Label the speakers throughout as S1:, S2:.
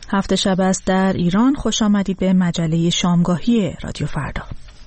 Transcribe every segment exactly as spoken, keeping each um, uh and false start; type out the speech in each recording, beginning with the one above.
S1: هفت شب است در ایران. خوش آمدید به مجله شامگاهی رادیو فردا.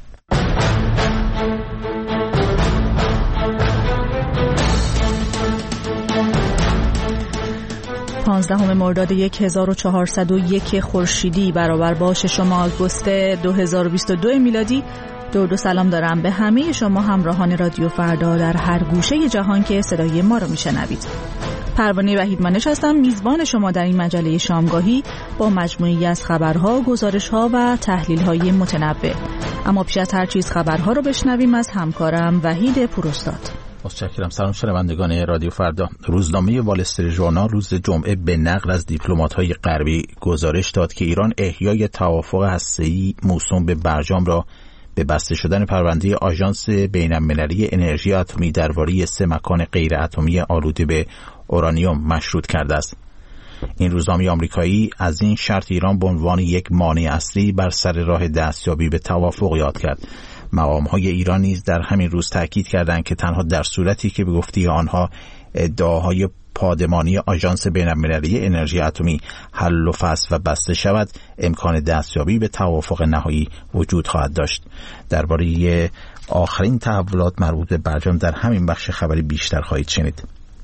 S1: پانزدهم مرداد هزار و چهارصد و یک خورشیدی برابر با ششم آگوست دو هزار و بیست و دو میلادی. درود و سلام دارم به همه شما همراهان رادیو فردا در هر گوشه جهان که صدای ما رو میشنوید. پروانه وحیدمانش هستم، میزبان شما در این مجله شامگاهی با مجموعی از خبرها، گزارشها و تحلیل‌های متنوع. اما پیش از هر چیز خبرها رو بشنویم از همکارم وحید پوراستاد.
S2: متشکرم. سلام شنوندگان رادیو فردا. روزنامه وال استریت ژورنال روز جمعه به نقل از دیپلمات‌های غربی گزارش داد که ایران احیای توافق هسته‌ای موسوم به برجام را به بسته شدن پرونده آژانس بین‌المللی انرژی اتمی درباره سه مکان غیر اتمی آلوده به اورانیوم مشروط کرده است. این روزنامه آمریکایی از این شرط ایران به عنوان یک مانع اصلی بر سر راه دستیابی به توافق یاد کرد. مقام‌های ایران نیز در همین روز تاکید کردند که تنها در صورتی که به گفته آنها ادعاهای پادمانی آژانس بین‌المللی انرژی اتمی حل و فصل و بسته شود، امکان دستیابی به توافق نهایی وجود خواهد داشت. درباره آخرین تحولات مربوط به برجام در همین بخش خبری بیشتر خواهید شنید.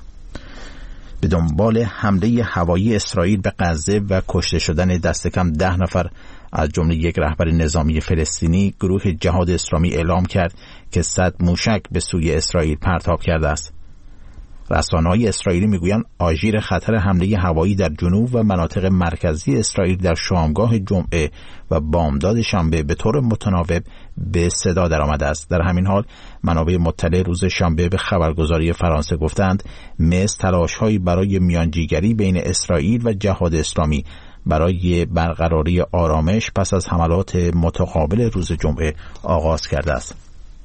S2: به دنبال حمله هوایی اسرائیل به غزه و کشته شدن دست کم ده نفر از جمله یک رهبر نظامی فلسطینی، گروه جهاد اسلامی اعلام کرد که صد موشک به سوی اسرائیل پرتاب کرده است. رسانه‌های اسرائیلی میگویند آژیر خطر حمله هوایی در جنوب و مناطق مرکزی اسرائیل در شامگاه جمعه و بامداد شنبه به طور متناوب به صدا درآمده است. در همین حال منابع مطلع روز شنبه به خبرگزاری فرانسه گفتند مصر تلاش‌هایی برای میانجیگری بین اسرائیل و جهاد اسلامی برای برقراری آرامش پس از حملات متقابل روز جمعه آغاز کرده است.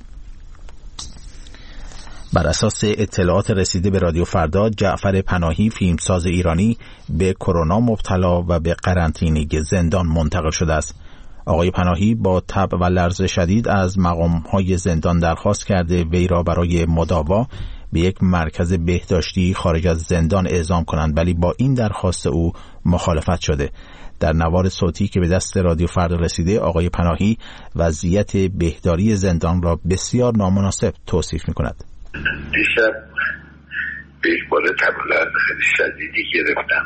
S2: بر اساس اطلاعات رسیده به رادیو فردا، جعفر پناهی فیلمساز ایرانی به کرونا مبتلا و به قرنطینه زندان منتقل شده است. آقای پناهی با تب و لرز شدید از مقام‌های زندان درخواست کرده وی را برای مداوا به یک مرکز بهداشتی خارج از زندان اعزام کنند، ولی با این درخواست او مخالفت شده. در نوار صوتی که به دست رادیو فردا رسیده، آقای پناهی وضعیت بهداری زندان را بسیار نامناسب توصیف می‌کند.
S3: دیشب به یک بار تب و لرز خیلی شدیدی گرفتم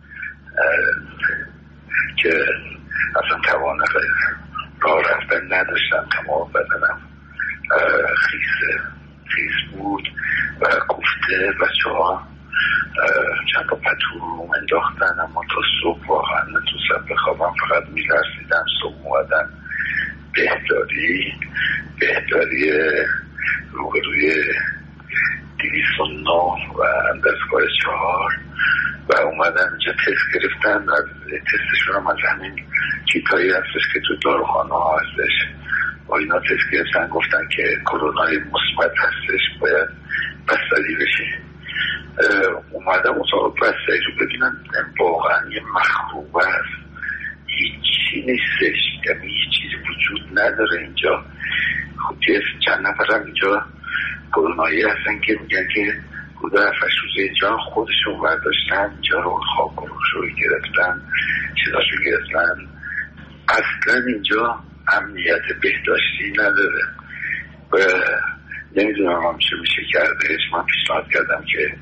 S3: که اصلا توان راه رفتن نداشتم. تمام بدنم خیس خیس بود و کوفته. بچه ها چند تا پتو رو انداختن، اما تا صبح واقعا نتونستم بخوابم، فقط میلرزیدم. صبح اومدن بهداری بهداری روبروی دویست و نه و اندازگاه چهار و اومدن اینجا تست گرفتن. از تستشون هم از همین کیتایی هستش که تو داروخانه ها هستش و اینا تست گرفتن، گفتن که کرونای مثبت هستش، باید بستری بشه. اومدم اتاق بستری رو ببینم، واقعا یه مخروبه است، هیچی نیستش، یعنی هیچ چیزی وجود نداره اینجا. خب چند نفرم اینجا کرونایی هستن که میگن که بوده هفتش روزه اینجا خودشون برداشتن، اینجا رو خواب گروش رو گرفتن، چیزاشو گرفتن. اصلا اینجا امنیت بهداشتی نداره و نمیدونم هم چه میشه کردهش. من پیشنهاد کردم که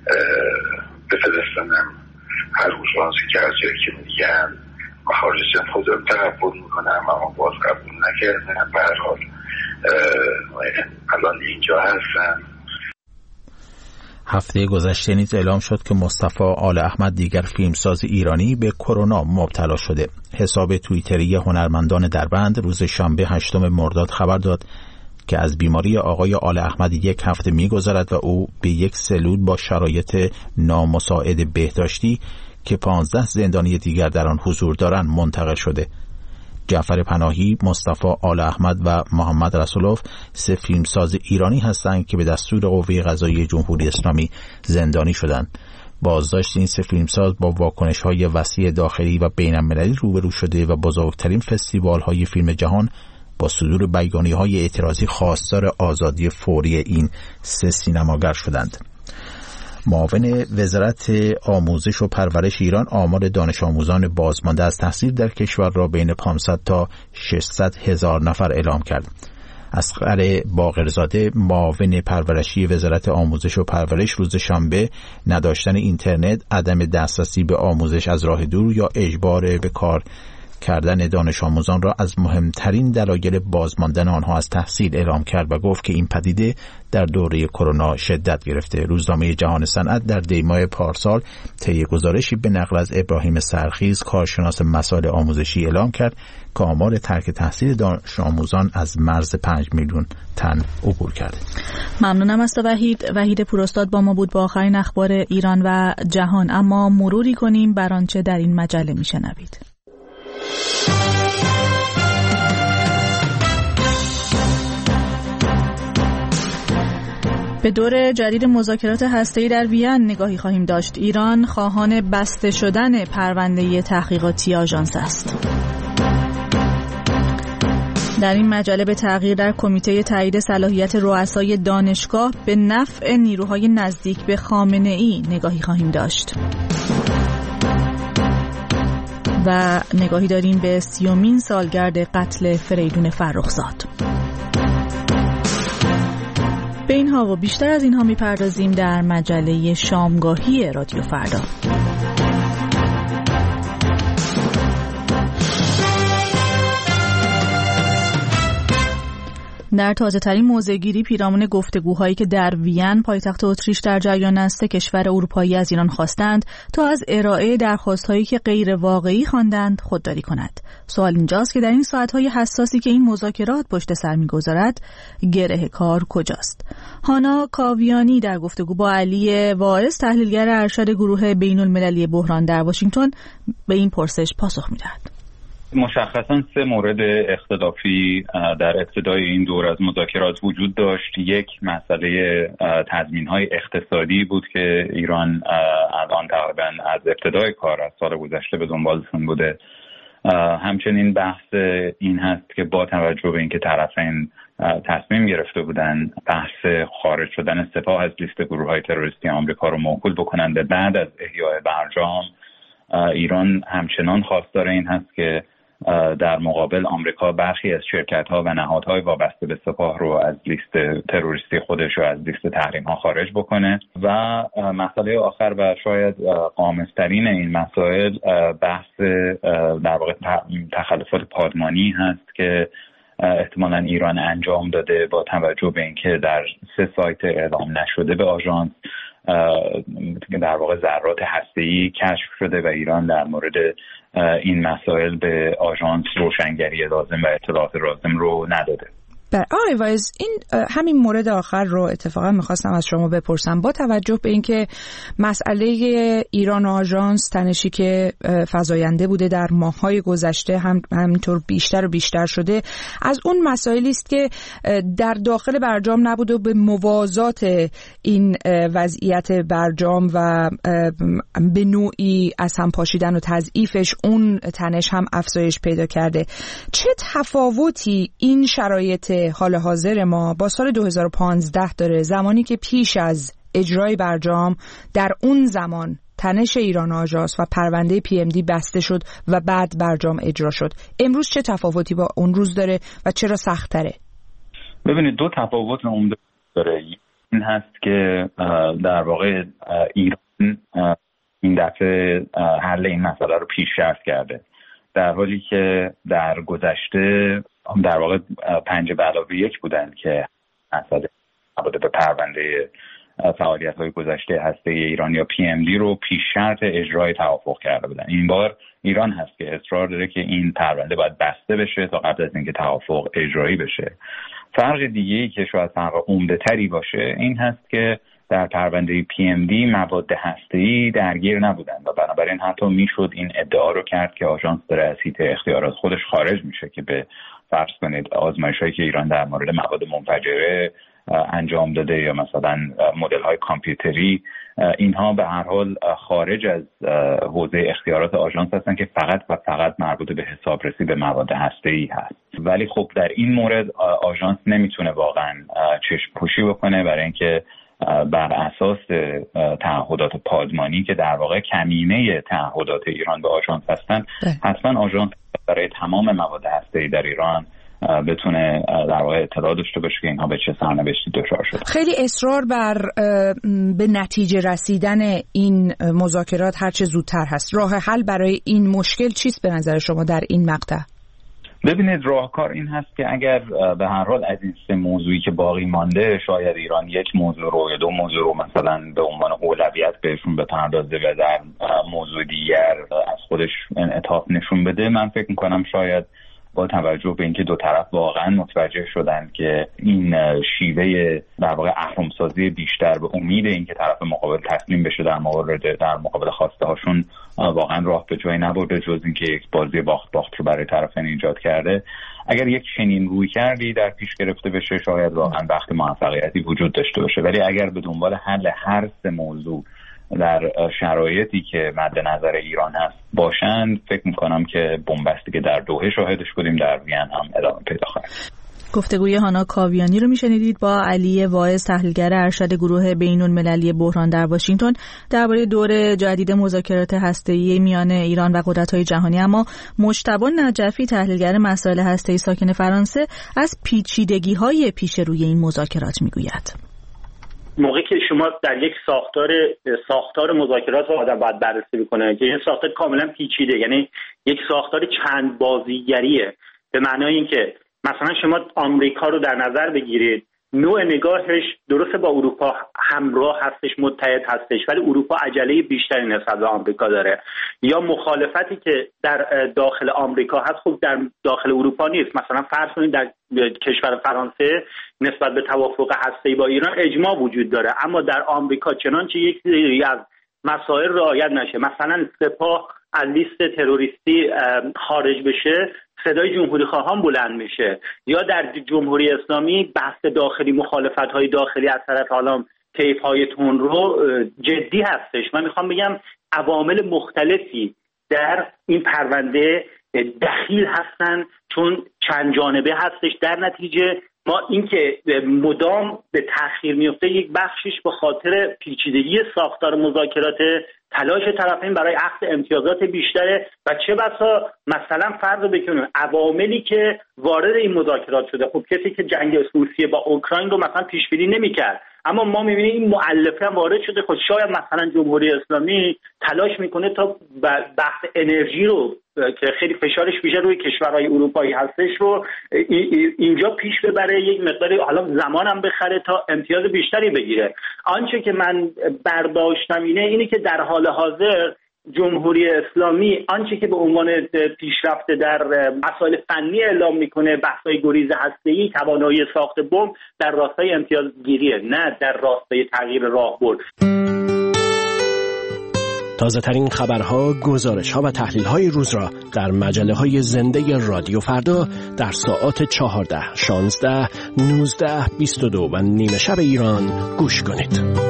S3: بفرستنم هر روزانسی که از جایی که میگن مخارجم خودم تقبل میکنم، اما باز قبول نکردم. به هر حال الان اینجا هستم.
S2: هفته گذشته نیز اعلام شد که مصطفی آل احمد، دیگر فیلمساز ایرانی، به کرونا مبتلا شده. حساب توییتری هنرمندان دربند روز شنبه هشتم مرداد خبر داد که از بیماری آقای آل احمد یک هفته می‌گذرد و او به یک سلول با شرایط نامساعد بهداشتی که پانزده زندانی دیگر در آن حضور دارند منتقل شده. جعفر پناهی، مصطفی آل احمد و محمد رسولوف سه فیلمساز ایرانی هستند که به دستور قوه قضاییه جمهوری اسلامی زندانی شدند. بازداشت این سه فیلمساز با واکنش‌های وسیع داخلی و بین‌المللی روبرو شده و بزرگترین فستیوال‌های فیلم جهان با صدور بیانیه‌های اعتراضی خواستار آزادی فوری این سه سینماگر شدند. معاون وزارت آموزش و پرورش ایران آمار دانش آموزان بازمانده از تحصیل در کشور را بین پانصد تا ششصد هزار نفر اعلام کرد. اصغر باقرزاده معاون پرورشی وزارت آموزش و پرورش روز شنبه نداشتن اینترنت، عدم دسترسی به آموزش از راه دور یا اجبار به کار کردن دانش آموزان را از مهمترین دلایل بازماندن آنها از تحصیل اعلام کرد و گفت که این پدیده در دوره کرونا شدت گرفته. روزنامه جهان صنعت در دی ماه پارسال طی گزارشی به نقل از ابراهیم سرخیز، کارشناس مسائل آموزشی، اعلام کرد که آمار ترک تحصیل دانش آموزان از مرز پنج میلیون تن عبور کرده.
S1: ممنونم از وحید. وحید پوراستاد با ما بود با آخرین اخبار ایران و جهان. اما مروری کنیم بر آنچه در این مجله میشنوید. به دور جدید مذاکرات هسته‌ای در وین نگاهی خواهیم داشت. ایران خواهان بسته شدن پرونده تحقیقاتی آژانس است. در این مجله به تغییر در کمیته تایید صلاحیت رؤسای دانشگاه به نفع نیروهای نزدیک به خامنه‌ای نگاهی خواهیم داشت. و نگاهی داریم به سیومین سالگرد قتل فریدون فرخزاد. به اینها و بیشتر از اینها میپردازیم در مجله شامگاهی رادیو فردا. در تازه ترین موضع‌گیری پیرامون گفتگوهایی که در وین پایتخت اتریش در جریان است، کشور اروپایی از ایران خواستند تا از ارائه درخواست‌هایی که غیر واقعی خواندند خودداری کند. سوال اینجاست که در این ساعت‌های حساسی که این مذاکرات پشت سر می‌گذارد، گره کار کجاست؟ هانا کاویانی در گفتگو با علی واعظ، تحلیلگر ارشد گروه بین‌المللی بحران در واشنگتن، به این پرسش پاسخ می‌دهد.
S4: مشخصاً سه مورد اختلافی در ابتدای این دور از مذاکرات وجود داشت. یک، مسئله تضمین‌های اقتصادی بود که ایران الان تقریباً از ابتدای کار از سال گذشته به دنبالشون بوده. همچنین بحث این هست که با توجه به اینکه طرفین تصمیم گرفته بودن بحث خارج شدن سپاه از لیست گروه‌های تروریستی آمریکا رو موکول بکنن به بعد از احیای برجام، ایران همچنان خواستار این هست که در مقابل آمریکا برخی از شرکت‌ها و نهادهای وابسته به سپاه رو از لیست تروریستی خودش و از لیست تحریم‌ها خارج بکنه. و مسئله آخر و شاید غامض‌ترین این مسائل بحث در واقع تخلفات پادمانی هست که احتمالاً ایران انجام داده با توجه به اینکه در سه سایت اعلام نشده به آژانس در واقع ذرات هسته‌ای کشف شده و ایران در مورد این مسائل به آژانس روشنگری لازم و اطلاعات لازم رو نداده.
S5: بر آقای واعظ، این همین مورد آخر رو اتفاقا میخواستم از شما بپرسم. با توجه به اینکه مسئله ایران و آژانس تنشی که فزاینده بوده در ماه‌های گذشته هم همینطور بیشتر و بیشتر شده، از اون مسائلی است که در داخل برجام نبوده و به موازات این وضعیت برجام و به نوعی از هم پاشیدن و تضعیفش اون تنش هم افزایش پیدا کرده. چه تفاوتی این شرایط حال حاضر ما با سال دو هزار و پانزده داره، زمانی که پیش از اجرای برجام در اون زمان تنش ایران آژانس و پرونده پی ام دی بسته شد و بعد برجام اجرا شد؟ امروز چه تفاوتی با اون روز داره و چرا سخت‌تره؟
S4: ببینید، دو تفاوت عمده داره. این هست که در واقع ایران این دفعه حل این مسئله رو پیشرفت کرده، در حالی که در گذشته در واقع پنج به علاوه یک بودن که مسئله نبوده به پرونده فعالیت‌های گذشته هسته ایران یا پی ام دی رو پیش شرط اجرای توافق کرده بودن. این بار ایران هست که اصرار داره که این پرونده باید بسته بشه تا قبل از اینکه توافق اجرایی بشه. فرق دیگه‌ای که شاید فرق عمده‌تری باشه این هست که در پرونده پی ام دی مواد هسته‌ای درگیر نبودن و بنابراین حتی میشد این ادعا رو کرد که آژانس داره از حیطه اختیارات خودش خارج میشه که به فرض کنید آزمایش‌هایی که ایران در مورد مواد منفجره انجام داده یا مثلا مدل‌های کامپیوتری، اینها به هر حال خارج از حوزه اختیارات آژانس هستن که فقط و فقط مربوط به حسابرسی به مواد هسته‌ای هست. ولی خب در این مورد آژانس نمیتونه واقعا چشم پوشی بکنه برای اینکه بر اساس تعهدات پادمانی که در واقع کمینه تعهدات ایران به آژانس هستن، حتما آژانس برای تمام مواد هسته‌ای در ایران بتونه در واقع اطلاع داشته باشه که اینها به چه سرنوشتی دچار شدن.
S5: خیلی اصرار بر به نتیجه رسیدن این مذاکرات هر چه زودتر هست. راه حل برای این مشکل چیست به نظر شما در این مقطع؟
S4: ببینید، راهکار این هست که اگر به هر حال از این سه موضوعی که باقی مانده شاید ایران یک موضوع رو یا دو موضوع رو مثلا به عنوان اولویت بهشون بپردازه و در موضوع دیگر از خودش انعطاف نشون بده، من فکر میکنم شاید با توجه به اینکه دو طرف واقعا متوجه شدن که این شیوه در واقع اهرم‌سازی بیشتر به امید اینکه طرف مقابل تسلیم بشه در مورد در مقابل خواسته هاشون واقعا راه به جایی نبرده، جز اینکه یک بازی باخت باخت رو برای طرفین ایجاد کرده. اگر یک چنین روی کردی در پیش گرفته بشه شاید واقعا بخت موفقیتی وجود داشته باشه، ولی اگر به دنبال حل هر سه موضوع در شرایطی که مد نظر ایران هست باشند، فکر میکنم که بنبستی که در دوحه شاهدش بودیم در وین هم ادامه پیدا خواهد.
S1: گفتگوی هانا کاویانی رو میشنیدید با علی واعظ، تحلیلگر ارشد گروه بین‌المللی بحران در واشنگتن، درباره دور جدید مذاکرات هسته‌ای میان ایران و قدرت‌های جهانی. اما مجتبی نجفی، تحلیلگر مسائل هسته‌ای ساکن فرانسه، از پیچیدگی‌های پیش روی این مذاکرات میگوید.
S6: موقعی که شما در یک ساختار ساختار مذاکرات رو آدم باید بررسی بکنه که این ساختار کاملا پیچیده، یعنی یک ساختار چند بازیگریه، به معنای اینکه مثلا شما آمریکا رو در نظر بگیرید، نوع نگاهش درسته با اروپا همراه هستش، متحد هستش، ولی اروپا عجله بیشتری نسبت به آمریکا داره، یا مخالفتی که در داخل آمریکا هست خب در داخل اروپا نیست. مثلا فرض کنید در کشور فرانسه نسبت به توافق هسته‌ای با ایران اجماع وجود داره، اما در آمریکا چنانچه یک سری از مسائل رعایت نشه، مثلا سپاه از لیست تروریستی خارج بشه، صدای جمهوری خواهان بلند میشه، یا در جمهوری اسلامی بحث داخلی، مخالفت‌های داخلی از طرف حالا طیف‌های تندرو جدی هستش. من میخوام بگم عوامل مختلفی در این پرونده دخیل هستن، چون چند جانبه هستش. در نتیجه ما اینکه مدام به تأخیر میفته یک بخشش به خاطر پیچیدگی ساختار مذاکرات، تلاش طرفین برای اخذ امتیازات بیشتره و چه بسا مثلا فرض بکنیم عواملی که وارد این مذاکرات شده، خب کسی که جنگ روسیه با اوکراین رو مثلا پیش بینی نمی‌کرد، اما ما می‌بینیم این مؤلفه هم وارد شده. خب شاید مثلا جمهوری اسلامی تلاش میکنه تا بحث انرژی رو که خیلی فشارش بیشتر روی کشورهای اروپایی هستش رو اینجا پیش ببره، یک مقداری حالا زمانم بخره تا امتیاز بیشتری بگیره. آنچه که من برداشتم اینه اینه که در حال حاضر جمهوری اسلامی آنچه که به عنوان پیشرفته در مسائل فنی اعلام میکنه، بحث‌های گریز هسته‌ای، توانایی ساخت بمب، در راستای امتیازگیریه، نه در راستای تغییر راهبرد.
S7: تازه ترین خبرها، گزارش‌ها و تحلیل‌های روز را در مجله‌های زنده رادیو فردا در ساعات چهارده، شانزده، نوزده، بیست و دو و نیمه شب ایران گوش کنید.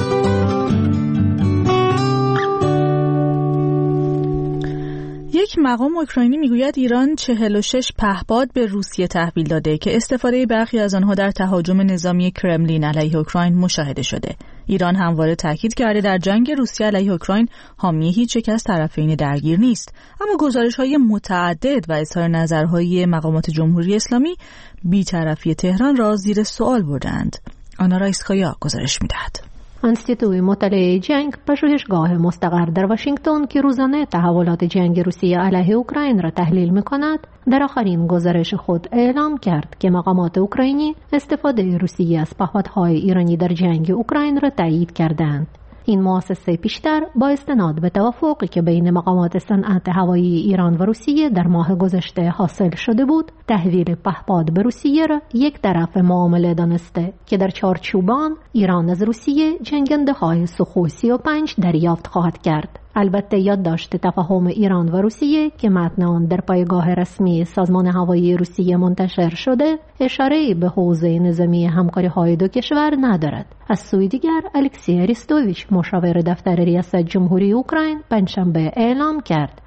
S1: یک مقام اوکراینی میگوید ایران چهل و شش پهپاد به روسیه تحویل داده که استفاده برخی از آنها در تهاجم نظامی کرملین علیه اوکراین مشاهده شده. ایران همواره تاکید کرده در جنگ روسیه علیه اوکراین حامی هیچ یک از طرفین درگیر نیست، اما گزارش‌های متعدد و اظهار نظرهای مقامات جمهوری اسلامی بی‌طرفی تهران را زیر سوال بردند. آنا رایسکایا گزارش می‌دهد.
S8: انستیتوی مطالعه جنگ، پژوهشگاه مستقر در واشنگتن که روزانه تحولات جنگ روسیه علیه اوکراین را تحلیل می‌کند، در آخرین گزارش خود اعلام کرد که مقامات اوکراینی استفاده روسیه از پهپادهای ایرانی در جنگ اوکراین را تایید کردند. این مؤسسه پیشتر با استناد به توافقی که بین مقامات صنعت هوایی ایران و روسیه در ماه گذشته حاصل شده بود، تحویل پهپاد به روسیه را یک طرف معامله دانسته که در چارچوب آن ایران از روسیه جنگنده‌های سوخوی سی و پنج دریافت خواهد کرد. البته یادداشت تفاهم ایران و روسیه که متن آن در پایگاه رسمی سازمان هوایی روسیه منتشر شده، اشاره به حوزه نظامی همکاری‌های دو کشور ندارد. از سوی دیگر، الکسی اریستوویچ، مشاور دفتر ریاست جمهوری اوکراین، پنجشنبه اعلام کرد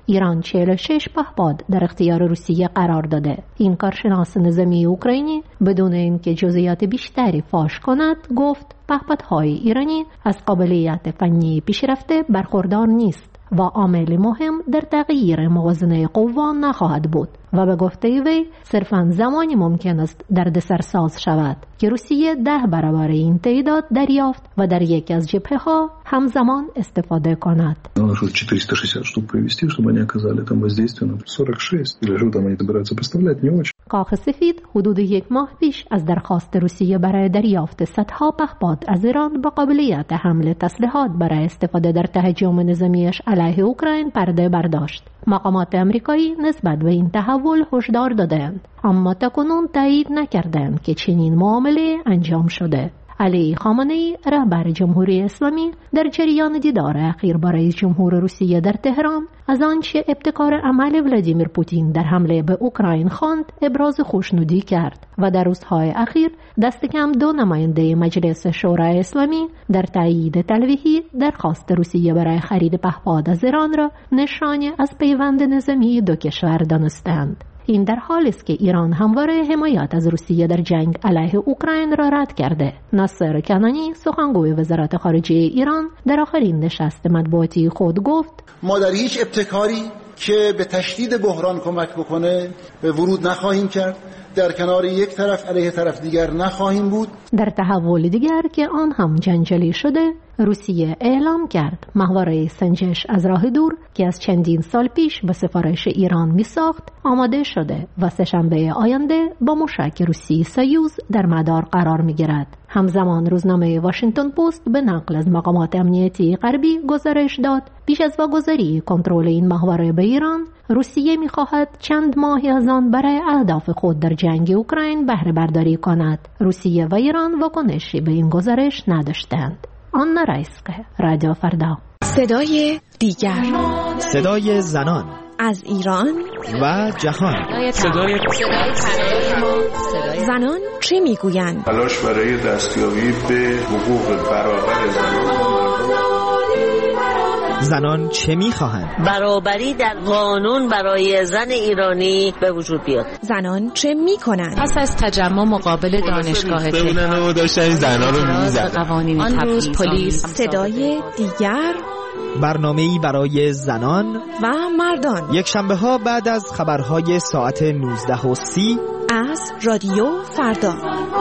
S8: ایران چهل و شش پهپاد در اختیار روسیه قرار داده. این کارشناس نظامی اوکراینی بدون اینکه جزئیات بیشتری فاش کند گفت پهپادهای ایرانی از قابلیت فنی پیشرفته برخوردار نیست و عامل مهم در تغییر موازنه قوا نخواهد بود و به گفته وی صرفاً زمانی ممکن است دردسرساز شود که روسیه ده برابر این تعداد دریافت و در یکی از جبهه‌ها همزمان استفاده کند.
S9: چهارصد و شصت штук привести, чтобы они оказали там воздействие на сорок шесть или же там они добираются поставлять не очень.
S8: کاخ سفید حدود یک ماه پیش از درخواست روسیه برای دریافت صدها پهپاد از ایران با قابلیت حمل تسلیحات برای استفاده در تهاجم نظامیش علیه اوکراین پرده برداشت. مقامات آمریکایی نسبت به این تحول هشدار دادند، اما تاکنون تایید نکردند که چنین معامله انجام شده. علی خامنه‌ای رهبر جمهوری اسلامی در جریان دیدار اخیر با رئیس جمهور روسیه در تهران از آنچه ابتکار عمل ولادیمیر پوتین در حمله به اوکراین خواند ابراز خوشنودی کرد و در روزهای اخیر دست کم دو نماینده مجلس شورای اسلامی در تایید تلویحی درخواست روسیه برای خرید پهپاد از ایران را نشانه از پیوند نظامی دو کشور دانستند. این در حالی است که ایران همواره حمایت از روسیه در جنگ علیه اوکراین را رد کرده. ناصر کنانی سخنگوی وزارت خارجه ایران در آخرین نشست مطبوعاتی خود گفت
S10: ما در هیچ ابتکاری که به تشدید بحران کمک بکنه به ورود نخواهیم کرد، در کنار یک طرف علیه طرف دیگر نخواهیم بود.
S8: در تحول دیگر که آن هم جنجالی شده، روسیه اعلام کرد محوره سنجش از راه دور که از چندین سال پیش به سفارش ایران می ساخت آماده شده و سه‌شنبه آینده با موشک روسی سویوز در مدار قرار می گیرد. همزمان روزنامه واشنگتن پست به نقل از مقامات امنیتی غربی گزارش داد پیش از واگذاری کنترل این محوره به ایران، روسیه می خواهد چند ماهی از آن برای اهداف خود در جنگ اوکراین بهره برداری کند. روسیه و ایران واکنشی به این گزارش نداشتند. آنا رایسکه، رادیو فردا.
S11: صدای دیگر،
S12: صدای زنان
S11: از ایران
S12: و جهان.
S11: صدای زنان چه میگویند؟
S3: تلاش برای دستیابی به حقوق برابر زنان.
S12: زنان چه میخواهند؟
S13: برابری در قانون برای زن ایرانی به وجود بیاد.
S11: زنان چه میکنند؟
S14: پس از تجمع مقابل دانشگاه
S15: تهران و داشتن زنان رو میزدن.
S14: قوانین
S11: آن روز پلیس. صدای دیگر،
S12: برنامه‌ای برای زنان
S11: و مردان،
S12: یک شنبه ها بعد از خبرهای ساعت نوزده و سی
S11: از رادیو فردا.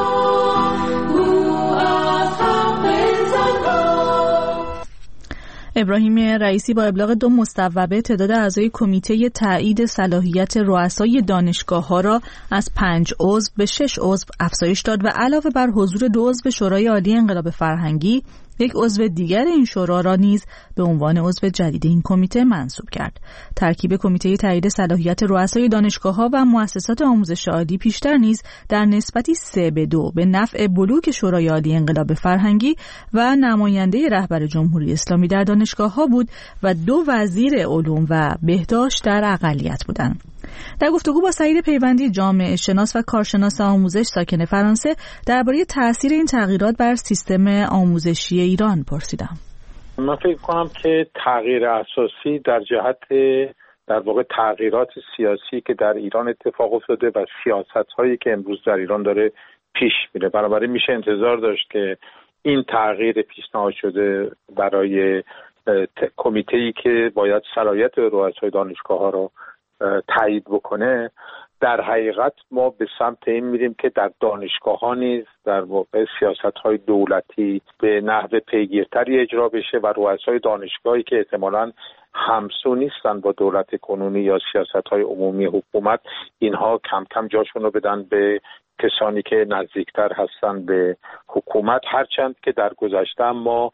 S1: ابراهیم رئیسی با ابلاغ دو مصوبه تعداد اعضای کمیته تایید صلاحیت رؤسای دانشگاه‌ها را از پنج عضو به شش عضو افزایش داد و علاوه بر حضور دو عضو شورای عالی انقلاب فرهنگی، یک عضو دیگر این شورا را نیز به عنوان عضو جدید این کمیته منصوب کرد. ترکیب کمیته تایید صلاحیت رؤسای دانشگاه‌ها و مؤسسات آموزش عالی پیشتر نیز در نسبتی سه به دو به نفع بلوک شورای عالی انقلاب فرهنگی و نماینده رهبر جمهوری اسلامی در دانشگاه‌ها بود و دو وزیر علوم و بهداشت در اقلیت بودند. در گفتگو با سعید پیوندی، جامعه شناس و کارشناس آموزش ساکن فرانسه، درباره تاثیر این تغییرات بر سیستم آموزشی ایران پرسیدم.
S16: من فکر کنم که تغییر اساسی در جهت در واقع تغییرات سیاسی که در ایران اتفاق افتاده و سیاست‌هایی که امروز در ایران داره پیش میره، بنابراین میشه انتظار داشت که این تغییر پیشنهاد شده برای کمیته‌ای که باید صلاحیت رؤسای دانشگاه‌ها رو تایید بکنه، در حقیقت ما به سمت این میریم که در دانشگاه ها نیز در واقع سیاست های دولتی به نحو پیگیرتری اجرا بشه و رؤسای دانشگاهی که احتمالاً همسو نیستن با دولت کنونی یا سیاست های عمومی حکومت، اینها کم کم جاشون رو بدن به کسانی که نزدیکتر هستن به حکومت. هرچند که در گذشته ما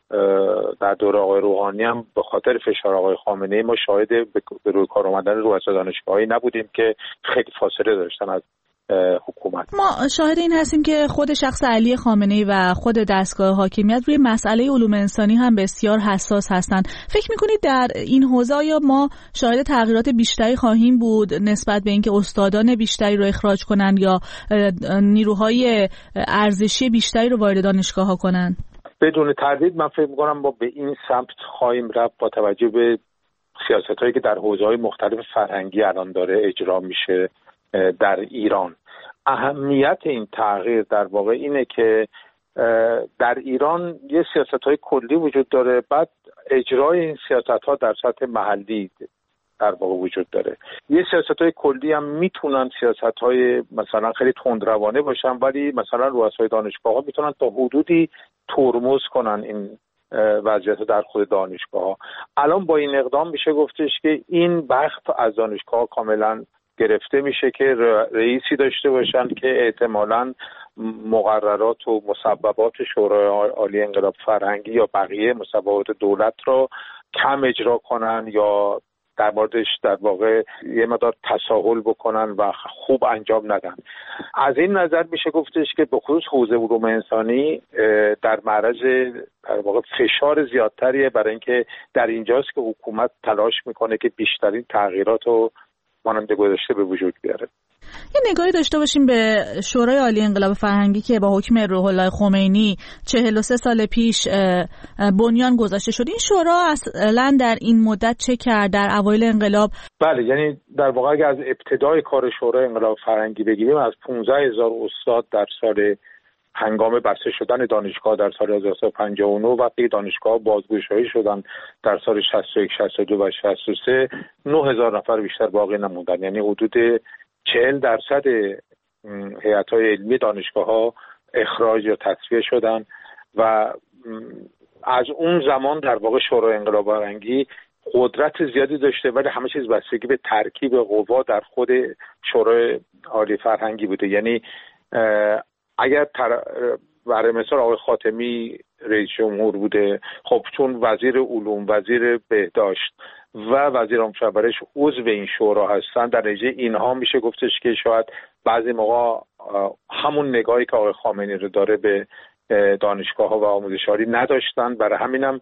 S16: در دوره آقای روحانی هم به خاطر فشار آقای خامنه‌ای ما شاهد به روی کار آمدن رؤسای دانشگاهی نبودیم که خیلی فاصله داشتن از حکومت.
S1: ما شاهد این هستیم که خود شخص علی خامنه‌ای و خود دستگاه حاکمیت روی مسئله علوم انسانی هم بسیار حساس هستند. فکر می‌کنید در این حوزه آیا ما شاهد تغییرات بیشتری خواهیم بود نسبت به اینکه استادان بیشتری رو اخراج کنند یا نیروهای ارزشی بیشتری رو وارد دانشگاه‌ها کنند؟
S16: بدون تردید من فکر می‌کنم ما به این سمت خواهیم رفت با توجه به سیاست‌هایی که در حوزه‌های مختلف فرهنگی الان داره اجرا میشه در ایران. اهمیت این تغییر در واقع اینه که در ایران یه سیاست‌های کلی وجود داره، بعد اجرای این سیاست‌ها در سطح محلی در واقع وجود داره. یه سیاست‌های کلی هم میتونن سیاست‌های مثلا خیلی تندروانه باشن، ولی مثلا رؤسای دانشگاه‌ها میتونن تا حدودی ترمز کنن این وضعیت در خود دانشگاه‌ها. الان با این اقدام میشه گفتش که این بخت از دانشگاه‌ها کاملا گرفته میشه که رئیسی داشته باشن که احتمالاً مقررات و مصوبات شورای عالی انقلاب فرهنگی یا بقیه مصوبات دولت رو کم اجرا کنن یا در موردش در واقع یه مقدار تساهل بکنن و خوب انجام ندن. از این نظر میشه گفتش که به خصوص حوزه علوم انسانی در معرض در واقع فشار زیادتریه، برای اینکه در اینجاست که حکومت تلاش میکنه که بیشترین تغییرات رو مانند گذشته به وجود بیاره.
S1: یه نگاهی داشته باشیم به شورای عالی انقلاب فرهنگی که با حکم روح الله خمینی چهل و سه سال پیش بنیان گذاشته شد. این شورا اصلا در این مدت چه کرد در اوایل انقلاب؟
S16: بله، یعنی در واقع اگه از ابتدای کار شورای انقلاب فرهنگی بگیریم، از پانزده هزار استاد در سال هنگام بسته شدن دانشگاه در سال هزار و سیصد و پنجاه و نه وقتی دانشگاه بازگشایی شدن در سال شصت و یک شصت و دو و شصت و سه نه هزار نفر بیشتر باقی نموندن، یعنی حدود چهل درصد هیئت‌های علمی دانشگاه‌ها اخراج یا تصفیه شدن و از اون زمان در واقع شورای انقلاب فرهنگی قدرت زیادی داشته، ولی همه چیز بستگی به ترکیب قوا در خود شورای عالی فرهنگی بوده. یعنی اگر تر... برای مثال آقای خاتمی رئیس جمهور بوده، خب چون وزیر علوم، وزیر بهداشت و وزیر امور خارجه عضو این شورا هستن، در نتیجه اینها میشه گفتش که شاید بعضی موقع همون نگاهی که آقای خامنه‌ای رو داره به دانشگاه ها و آموزش عالی نداشتن. برای همینم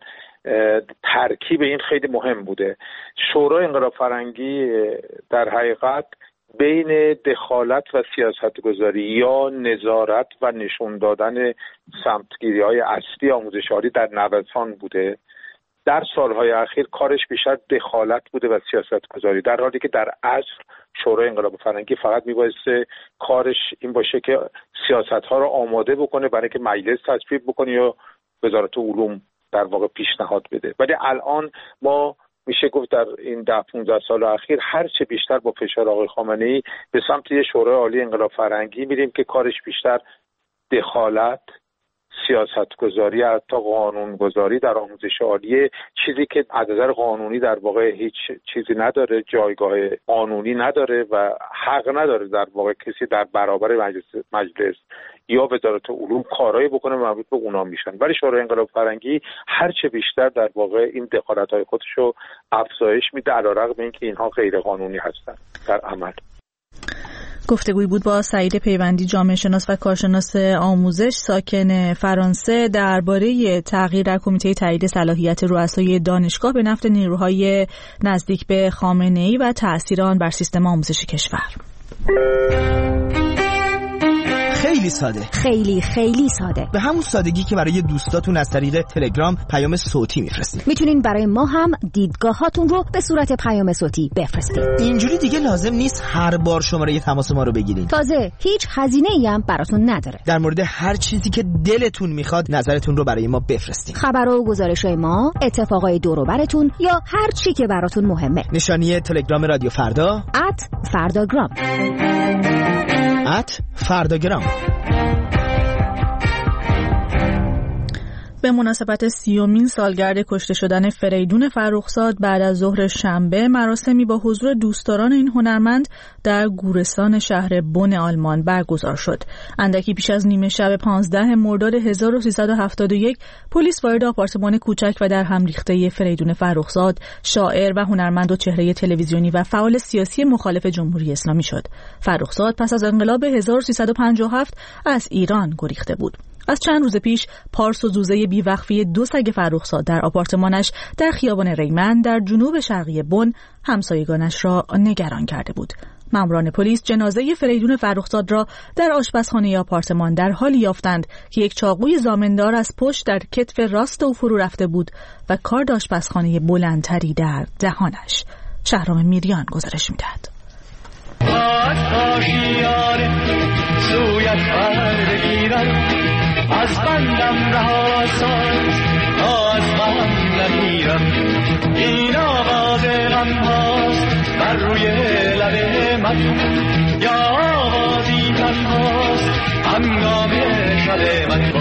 S16: ترکیب این خیلی مهم بوده. شورای انقلاب فرهنگی در حقیقت بین دخالت و سیاستگذاری یا نظارت و نشون دادن سمتگیری‌های اصلی آموزش عالی در نوسان بوده. در سالهای اخیر کارش بیشتر دخالت بوده و سیاستگذاری، در حالی که در اصل شورای انقلاب فرهنگی فقط میبایسته کارش این باشه که سیاست‌ها رو آماده بکنه برای که مجلس تصویب بکنه یا وزارت علوم در واقع پیشنهاد بده. ولی الان ما میشه گفت در این ده پانزده سال اخیر هر چه بیشتر با فشار آقای خامنه‌ای به سمت یه شورای عالی انقلاب فرهنگی میریم که کارش بیشتر دخالت، سیاستگذاری، حتی قانونگذاری در آموزش عالی، چیزی که از نظر قانونی در واقع هیچ چیزی نداره، جایگاه قانونی نداره و حق نداره در واقع کسی در برابر مجلس, مجلس یا وزارت علوم کارایی بکنه مربوط به اونا میشن. ولی شورای انقلاب فرهنگی هر چه بیشتر در واقع این دخالت‌های خودشو افزایش میده، علیرغم اینکه اینها غیر قانونی هستن در عمل.
S1: گفتگویی بود با سعید پیوندی، جامعه شناس و کارشناس آموزش ساکن فرانسه، درباره تغییر در کمیته تایید صلاحیت رؤسای دانشگاه به نفع نیروهای نزدیک به خامنه‌ای و تأثیر آن بر سیستم آموزشی کشور.
S12: خیلی ساده،
S11: خیلی خیلی ساده،
S12: به همون سادگی که برای دوستاتون از طریق تلگرام پیام صوتی میفرستید.
S11: میتونین برای ما هم دیدگاهاتون رو به صورت پیام صوتی بفرستید.
S12: اینجوری دیگه لازم نیست هر بار شماره تماس ما رو بگیرین.
S11: تازه هیچ هزینه‌ای هم براتون نداره.
S12: در مورد هر چیزی که دلتون میخواد نظرتون رو برای ما بفرستید.
S11: خبر و گزارش‌های ما، اتفاقای دور و براتون یا هر چی که براتون مهمه.
S12: نشانی تلگرام رادیو فردا
S11: ات فرداگرام
S12: ات فرداگرام.
S1: به مناسبت سیومین سالگرد کشته شدن فریدون فرخزاد بعد از ظهر شنبه مراسمی با حضور دوستداران این هنرمند در گورستان شهر بن آلمان برگزار شد. اندکی پیش از نیمه شب پانزده مرداد هزار و سیصد و هفتاد و یک پلیس وارد آپارتمان کوچک و در هم ریخته فریدون فرخزاد، شاعر و هنرمند و چهره تلویزیونی و فعال سیاسی مخالف جمهوری اسلامی شد. فرخزاد پس از انقلاب هزار و سیصد و پنجاه و هفت از ایران گریخته بود. از چند روز پیش پارس و زوزه بیوقفی دو سگ فرخزاد در آپارتمانش در خیابان ریمن در جنوب شرقی بن همسایگانش را نگران کرده بود. ماموران پلیس جنازه فریدون فرخزاد را در آشپزخانه آپارتمان در حالی یافتند که یک چاقوی زامندار از پشت در کتف راست او فرو رفته بود و کارد آشپزخانه بلندتری در دهانش. شهرام میریان گزارش می‌دهد.
S17: از بندم رها ساز از غم نمیرم این آواز غم هاست بر روی لب من یا آوازی تنهاست هنگام شب من.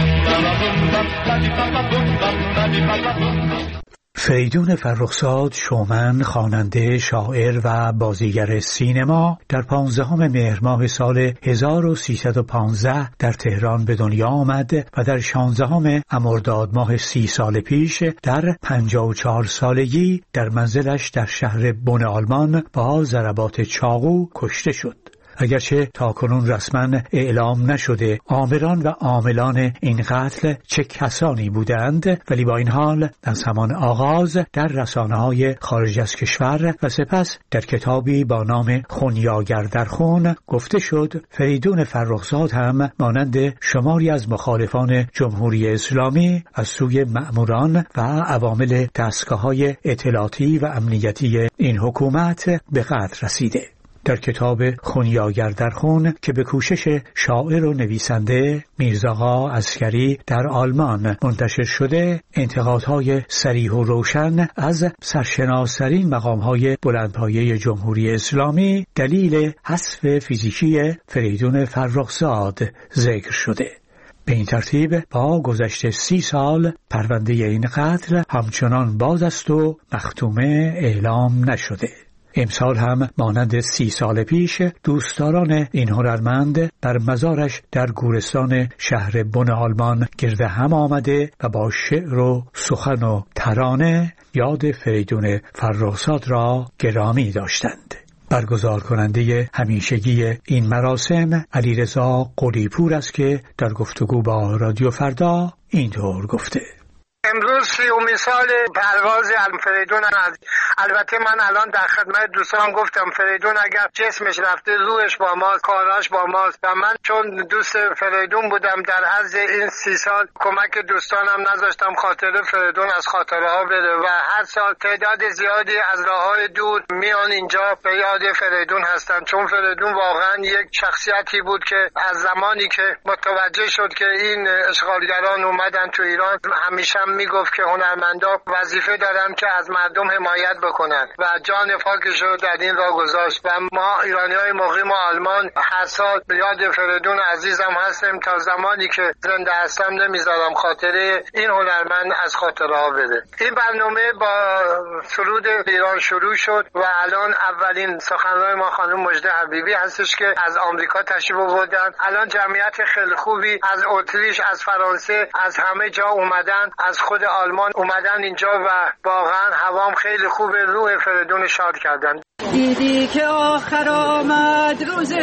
S18: فریدون فرخزاد شومن، خواننده، شاعر و بازیگر سینما در پانزدهم مهر ماه سال هزار و سیصد و پانزده در تهران به دنیا آمد و در شانزدهم مرداد ماه سی سال پیش در پنجاه و چهار سالگی در منزلش در شهر بن آلمان با ضربات چاقو کشته شد. اگرچه تاکنون رسما اعلام نشده آمران و عاملان این قتل چه کسانی بودند، ولی با این حال از همان آغاز در رسانه‌های خارج از کشور و سپس در کتابی با نام خونیاگر در خون گفته شد فریدون فرخزاد هم مانند شماری از مخالفان جمهوری اسلامی از سوی مأموران و عوامل دستگاه‌های اطلاعاتی و امنیتی این حکومت به قتل رسیده. در کتاب خونیاگر در خون که به کوشش شاعر و نویسنده میرزاغا عسکری در آلمان منتشر شده، انتقادهای صریح و روشن از سرشناس‌ترین مقام‌های بلندپایه جمهوری اسلامی دلیل حذف فیزیکی فریدون فرخزاد ذکر شده. به این ترتیب با گذشت سی سال پرونده این قتل همچنان باز است و مختومه اعلام نشده. امسال هم مانند سی سال پیش دوستداران این هنرمند بر مزارش در گورستان شهر بن آلمان گرد هم آمده و با شعر و سخن و ترانه یاد فریدون فرخزاد را گرامی داشتند. برگزار کننده همیشگی این مراسم علیرضا قلی‌پور است که در گفتگو با رادیو فردا اینطور گفته:
S19: امروز سیومین سال پرواز فریدون از البته من الان در خدمت دوستان گفتم فریدون اگر جسمش رفته روحش با ماست، کاراش با ماست و من چون دوست فریدون بودم در عرض این سی سال کمک دوستانم نذاشتم خاطر فریدون از خاطره ها بره و هر سال تعداد زیادی از راههای دور میان اینجا به یاد فریدون هستن، چون فریدون واقعا یک شخصیتی بود که از زمانی که متوجه شد که این اشغالگران اومدن تو ایران همیشه میگفت که هنرمندا وظیفه دارن که از مردم حمایت بکنن و جان پاکش رو در این راه گذاشت و ما ایرانی‌های مقیم آلمان هر سال یاد فریدون عزیزم هستیم. تا زمانی که زنده هستم نمیذارم خاطره این هنرمند از خاطره ها بره. این برنامه با سرود ایران شروع شد و الان اولین سخنران ما خانم مژده حبیبی هستش که از آمریکا تشریف آوردن. الان جمعیت خیلی خوبی از اتریش، از فرانسه، از همه جا اومدن، از خود آلمان اومدن اینجا و واقعا هوام خیلی خوبه، روح فریدون شاد کردن.
S20: دیدی که آخر آمد روز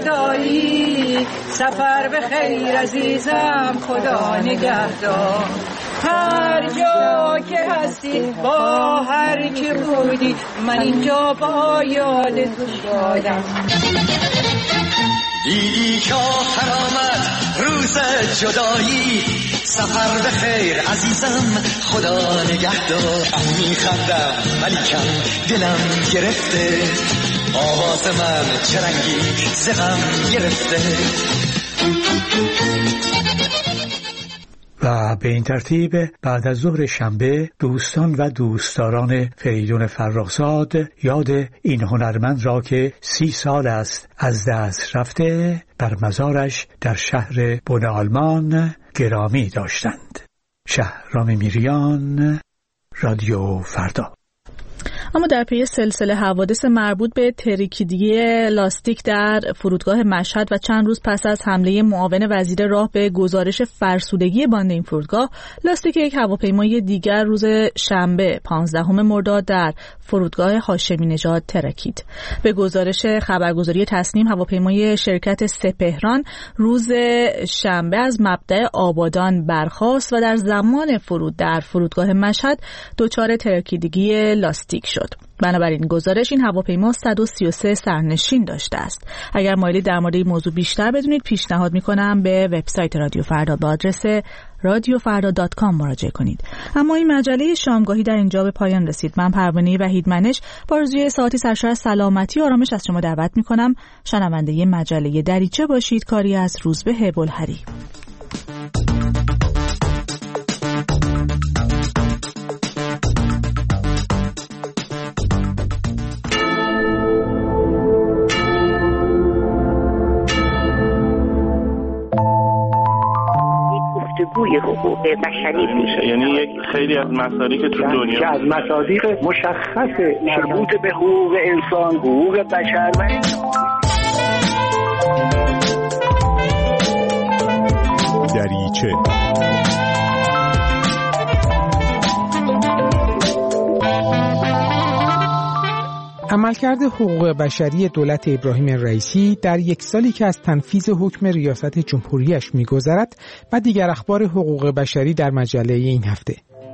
S20: جدایی، سفر به خیر عزیزم خدا نگهدار. هر جا که هستی با هر کی بودی من اینجا با یاد تو شادم.
S17: دیدی که آخر آمد روز جدایی، سفر به خیر عزیزم خدا نگهدار. میخندم ولیکن دلم گرفته، آواز من چرنگی ز غم گرفته.
S18: و به این ترتیب بعد از ظهر شنبه دوستان و دوستداران فریدون فرخزاد یاد این هنرمند را که سی سال است از دست رفته بر مزارش در شهر بن آلمان گرامی داشتند. شهرام میریان، رادیو فردا.
S1: اما در پی سلسله حوادث مربوط به ترکیدگی لاستیک در فرودگاه مشهد و چند روز پس از حمله معاون وزیر راه به گزارش فرسودگی باند این فرودگاه، لاستیک یک هواپیمای دیگر روز شنبه پانزدهم مرداد در فرودگاه هاشمی نژاد ترکید. به گزارش خبرگزاری تصنیم، هواپیمای شرکت سپهران روز شنبه از مبدأ آبادان برخاست و در زمان فرود در فرودگاه مشهد دچار ترکیدگی لاستیک شد. بنابراین گزارش این هواپیما صد و سی و سه سرنشین داشته است. اگر مایلی در مورد این موضوع بیشتر بدونید پیشنهاد میکنم به وبسایت رادیو فردا با آدرس رادیو فردا دات کام مراجعه کنید. اما این مجله شامگاهی در اینجا به پایان رسید. من پروانه وحید منش با آرزوی ساعتی سرشار از سلامتی و آرامش از شما دعوت میکنم شنونده مجله دریچه باشید. کاری از روزبه بلهری.
S21: گفتگوی حقوق بشری میشه،
S22: یعنی یک خیلی از مسائلی که تو دنیا
S21: که از مصادیق مشخص مربوط به حقوق انسان، حقوق بشر و
S23: دریچه. عملکرد حقوق بشری دولت ابراهیم رئیسی در یک سالی که از تنفیذ حکم ریاست جمهوریش می‌گذرد و دیگر اخبار حقوق بشری در مجله این هفته.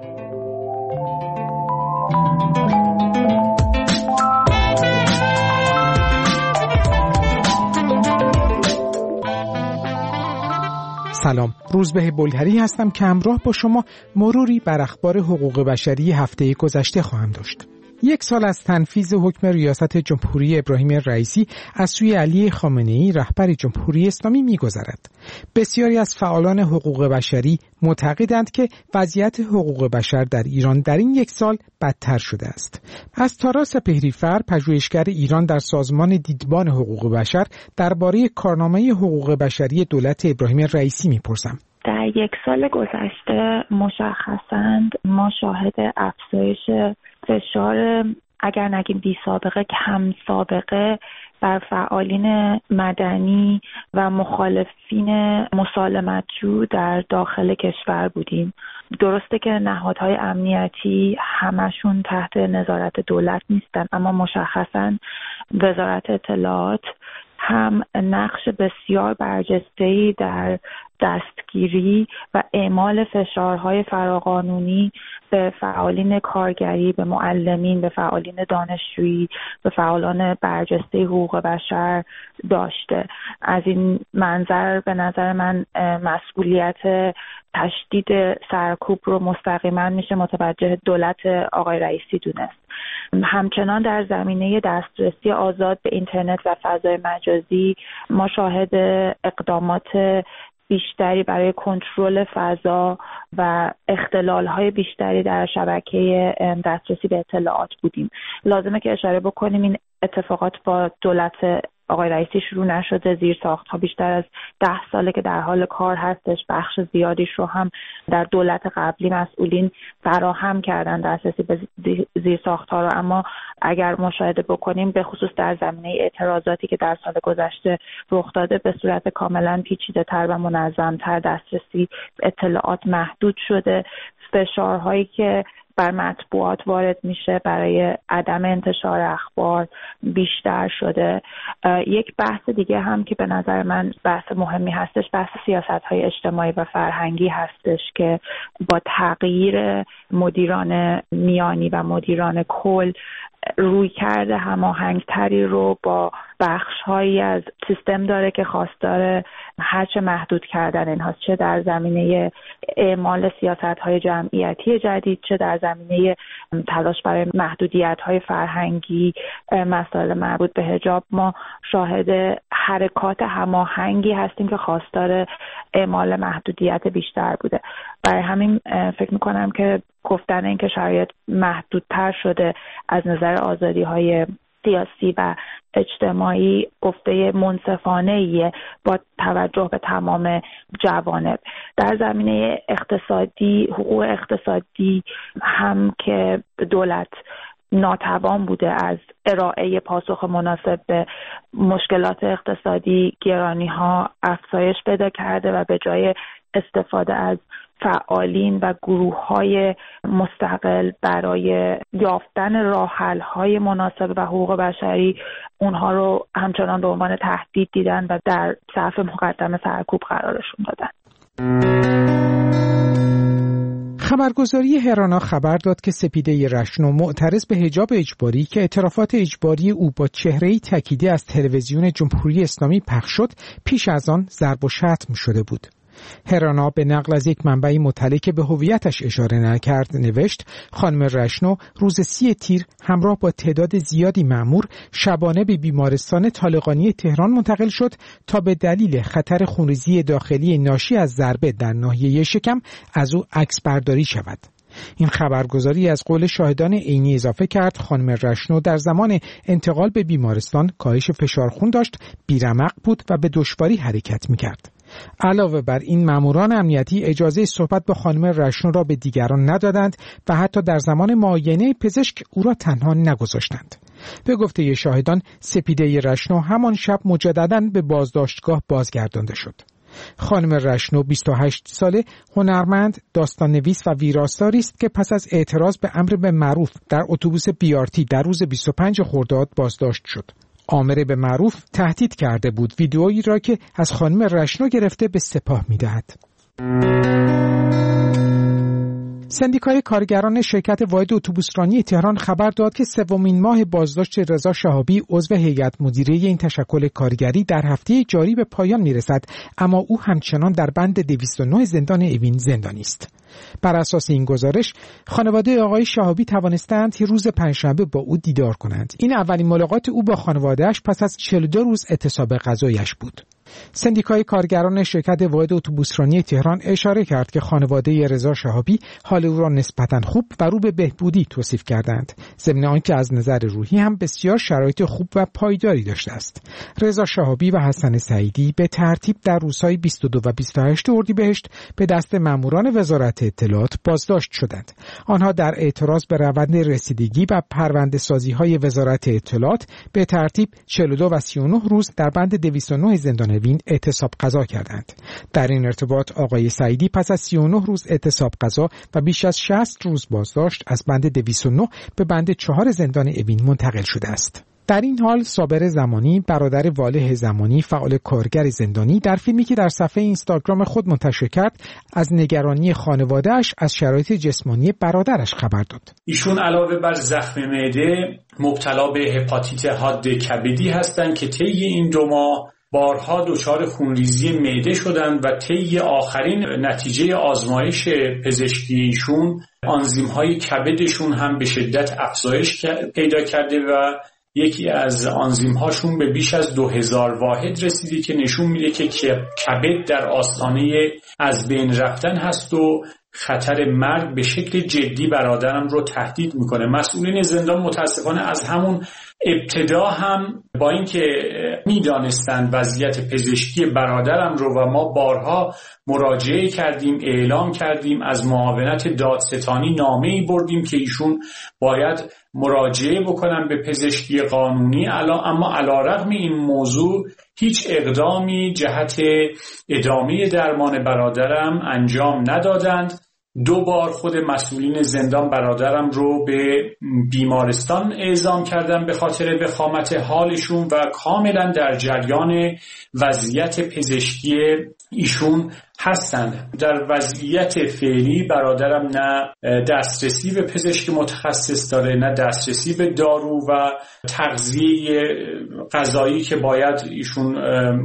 S23: سلام، روزبه بلهری هستم که همراه با شما مروری بر اخبار حقوق بشری هفته گذشته خواهم داشت. یک سال از تنفیذ حکم ریاست جمهوری ابراهیم رئیسی از سوی علی خامنه‌ای رهبر جمهوری اسلامی می‌گذرد. بسیاری از فعالان حقوق بشری معتقدند که وضعیت حقوق بشر در ایران در این یک سال بدتر شده است. از تارا سپهری‌فر، پژوهشگر ایران در سازمان دیدبان حقوق بشر، درباره کارنامه حقوق بشری دولت ابراهیم رئیسی می‌پرسم.
S24: در یک سال گذشته مشخصاً ما شاهد افزایش فشار اگر نگیم بی سابقه کم سابقه بر فعالین مدنی و مخالفین مسالمتجو در داخل کشور بودیم. درسته که نهادهای امنیتی همشون تحت نظارت دولت نیستن، اما مشخصاً وزارت اطلاعات هم نقش بسیار برجسته‌ای در دستگیری و اعمال فشارهای فراقانونی به فعالین کارگری، به معلمین، به فعالین دانشجویی، به فعالان برجسته حقوق بشر داشته. از این منظر به نظر من مسئولیت تشدید سرکوب رو مستقیما میشه متوجه دولت آقای رئیسی دونست. همچنان در زمینه دسترسی آزاد به اینترنت و فضای مجازی ما شاهد اقدامات بیشتری برای کنترل فضا و اختلال‌های بیشتری در شبکه دسترسی به اطلاعات بودیم. لازمه که اشاره بکنیم این اتفاقات با دولت آقای رئیسی شروع نشده. زیرساخت‌ها بیشتر از ده ساله که در حال کار هستش. بخش زیادیش رو هم در دولت قبلی مسئولین فراهم کردن دسترسی به زیرساخت‌ها رو، اما اگر مشاهده بکنیم به خصوص در زمینه اعتراضاتی که در سال گذشته رخ داده به صورت کاملا پیچیده‌تر و منظم‌تر دسترسی به اطلاعات محدود شده. فشارهایی که بر مطبوعات وارد میشه برای عدم انتشار اخبار بیشتر شده. یک بحث دیگه هم که به نظر من بحث مهمی هستش بحث سیاست‌های اجتماعی و فرهنگی هستش که با تغییر مدیران میانی و مدیران کل روی کرده هماهنگتری رو با بخش‌هایی از سیستم داره که خواستار هرچه محدود کردن اینهاست، چه در زمینه اعمال سیاست‌های جمعیتی جدید، چه در زمینه تلاش برای محدودیت‌های فرهنگی، مسائل مربوط به حجاب. ما شاهد حرکات هماهنگی هستیم که خواستار اعمال محدودیت بیشتر بوده. برای همین فکر می‌کنم که گفتن این که شرایط محدودتر شده از نظر آزادی‌های سیاسی و اجتماعی گفته منصفانه‌ایه با توجه به تمام جوانب. در زمینه اقتصادی، حقوق اقتصادی هم که دولت ناتوان بوده از ارائه پاسخ مناسب به مشکلات اقتصادی، گرانی‌ها افزایش پیدا کرده و به جای استفاده از فعالین و گروه‌های مستقل برای یافتن راه‌حل‌های مناسب و حقوق بشری اونها رو همچنان به عنوان تهدید دیدن و در صف مقدم سرکوب قرارشون دادن.
S23: خبرگزاری هرانا خبر داد که سپیده رشنو معترض به حجاب اجباری که اعترافات اجباری او با چهره‌ای تکیده از تلویزیون جمهوری اسلامی پخش شد پیش از آن ضرب و شتم شده بود. هرانا به نقل از یک منبع مطلع که به هویتش اشاره نکرد نوشت خانم رشنو روز سی تیر همراه با تعداد زیادی مأمور شبانه به بیمارستان طالقانی تهران منتقل شد تا به دلیل خطر خونریزی داخلی ناشی از ضربه در ناحیه شکم از او عکس برداری شود. این خبرگزاری از قول شاهدان عینی اضافه کرد خانم رشنو در زمان انتقال به بیمارستان کاهش فشار خون داشت، بیرمق بود و به دشواری حرکت می‌کرد. علاوه بر این ماموران امنیتی اجازه صحبت با خانم رشنو را به دیگران ندادند و حتی در زمان معاینه پزشک او را تنها نگذاشتند. به گفته شاهدان سپیده رشنو همان شب مجدداً به بازداشتگاه بازگردانده شد. خانم رشنو بیست و هشت ساله هنرمند، داستان نویس و ویراستاری است که پس از اعتراض به امر به معروف در اتوبوس بیارتی در روز بیست و پنجم خرداد بازداشت شد. آمر به معروف تهدید کرده بود ویدئویی را که از خانم رشنو گرفته به سپاه می‌دهد. سندیکای کارگران شرکت واحد اتوبوسرانی تهران خبر داد که سومین ماه بازداشت رضا شهابی عضو هیئت مدیره این تشکل کارگری در هفته جاری به پایان میرسد، اما او همچنان در بند دویست و نه زندان اوین زندانی است. بر اساس این گزارش خانواده آقای شهابی توانستند روز پنجشنبه با او دیدار کنند. این اولین ملاقات او با خانواده‌اش پس از چهل و دو روز اعتصاب غذایش بود. سندیکای کارگران شرکت واحد اتوبوسرانی تهران اشاره کرد که خانواده رضا شهابی حال او را نسبتاً خوب و رو به بهبودی توصیف کردند، ضمن آنکه از نظر روحی هم بسیار شرایط خوب و پایداری داشته است. رضا شهابی و حسن سعیدی به ترتیب در روزهای بیست و دو و بیست و هشت اردیبهشت به دست ماموران وزارت اطلاعات بازداشت شدند. آنها در اعتراض به روند رسیدگی و پرونده سازی های وزارت اطلاعات به ترتیب چهل و دو و سی و نه روز در بند دویست و نه زندان اوین اعتصاب قضا کردند. در این ارتباط آقای سعیدی پس از سی و نه روز اعتصاب قضا و بیش از شصت روز بازداشت از بند دویست و نه به بند چهار زندان اوین منتقل شده است. در این حال صابر زمانی برادر واله زمانی فعال کارگر زندانی در فیلمی که در صفحه اینستاگرام خود منتشر کرد از نگرانی خانواده‌اش از شرایط جسمانی برادرش خبر داد.
S2: ایشون علاوه بر زخم معده مبتلا به هپاتیت حاد کبدی هستند که طی این دو ماه بارها دچار خونریزی معده شدند و طی آخرین نتیجه آزمایش پزشکی ایشون آنزیم‌های کبدشون هم به شدت افزایش پیدا کرده و یکی از آنزیم‌هاشون به بیش از دو هزار واحد رسیده که نشون میده که کبد در آستانه از بین رفتن هست و خطر مرگ به شکل جدی برادرم رو تهدید میکنه. مسئولین زندان متاسفانه از همون ابتدا هم با اینکه میدانستند وضعیت پزشکی برادرم رو و ما بارها مراجعه کردیم، اعلام کردیم، از معاونت دادستانی نامه‌ای بردیم که ایشون باید مراجعه بکنن به پزشکی قانونی، اما علیرغم این موضوع هیچ اقدامی جهت ادامه درمان برادرم انجام ندادند. دو بار خود مسئولین زندان برادرم رو به بیمارستان اعزام کردن به خاطر وخامت حالشون و کاملا در جریان وضعیت پزشکی ایشون هستند. در وضعیت فعلی برادرم نه دسترسی به پزشک متخصص داره، نه دسترسی به دارو و تغذیه غذایی که باید ایشون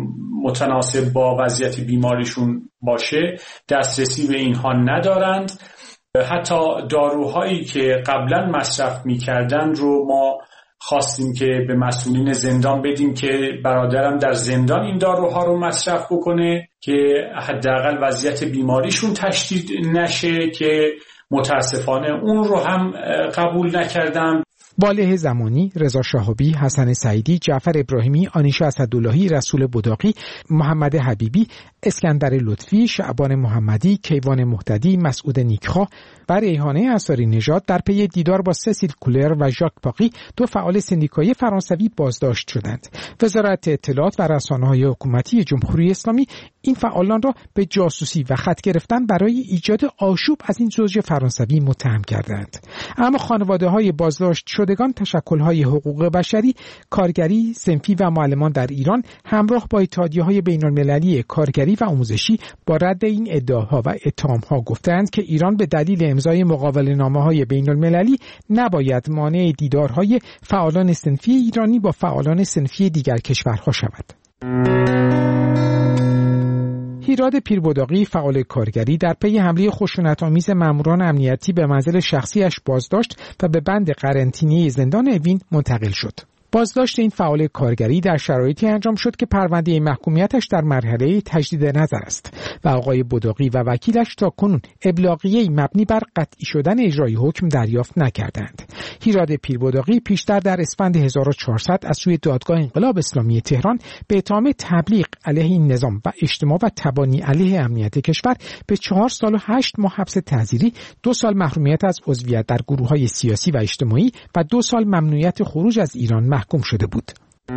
S2: متناسب با وضعیت بیماریشون باشه، دسترسی به اینها ندارند. حتی داروهایی که قبلا مصرف می‌کردن رو ما خواستیم که به مسئولین زندان بدیم که برادرم در زندان این داروها رو مصرف بکنه که حداقل وضعیت بیماریشون تشدید نشه، که متاسفانه اون رو هم قبول نکردم.
S23: واله زمانی، رضا شهابی، حسن سعیدی، جعفر ابراهیمی، آنیشا اسداللهی، رسول بداقی، محمد حبیبی، اسکندر لطفی، شعبان محمدی، کیوان مهتدی، مسعود نیکخواه و ریحانه انصاری نژاد در پی دیدار با سسیل کولر و ژاک پاقی، دو فعال سندیکای فرانسوی بازداشت شدند. وزارت اطلاعات و رسانه‌های حکومتی جمهوری اسلامی این فعالان را به جاسوسی و خط گرفتن برای ایجاد آشوب از این زوج فرانسوی متهم کردند. اما خانواده‌های بازداشت شدگان، تشکل‌های حقوق بشری، کارگری، صنفی و معلمان در ایران همراه با اتحادیه‌های بین‌المللی کارگری و آموزشی با رد این ادعاها و اتهام‌ها گفتند که ایران به دلیل امضای مقاوله‌نامه‌های بین‌المللی نباید مانع دیدارهای فعالان صنفی ایرانی با فعالان صنفی دیگر کشورها شود. هیراد پیربداقی، فعال کارگری، در پی حمله خشونت‌آمیز ماموران امنیتی به منزل شخصیش بازداشت و به بند قرنطینه‌ای زندان اوین منتقل شد. بازداشت این فعال کارگری در شرایطی انجام شد که پرونده محکومیتش در مرحله تجدید نظر است و آقای بداقی و وکیلش تا کنون ابلاغیه‌ای مبنی بر قطعی شدن اجرای حکم دریافت نکردند. هیراد پیربداقی پیشتر در اسفند هزار و چهارصد از سوی دادگاه انقلاب اسلامی تهران به اتهام تبلیغ علیه این نظام و اجتماع و تبانی علیه امنیت کشور به چهار سال و هشت ماه حبس تعزیری، دو سال محرومیت از عضویت در گروه‌های سیاسی و اجتماعی و دو سال ممنوعیت خروج از ایران محکوم شده بود.